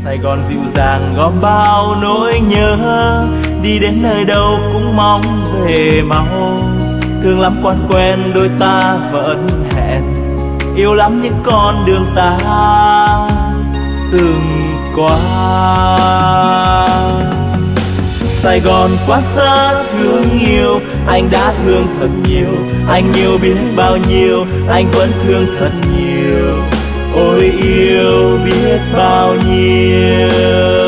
Sài Gòn dịu dàng gom bao nỗi nhớ, đi đến nơi đâu cũng mong về mau. Thương lắm quan quen đôi ta vẫn hẹn, yêu lắm những con đường ta từng qua. Sài Gòn quá xa thương yêu, anh đã thương thật nhiều, anh yêu biết bao nhiêu, anh vẫn thương thật nhiều. Ôi yêu biết bao nhiêu.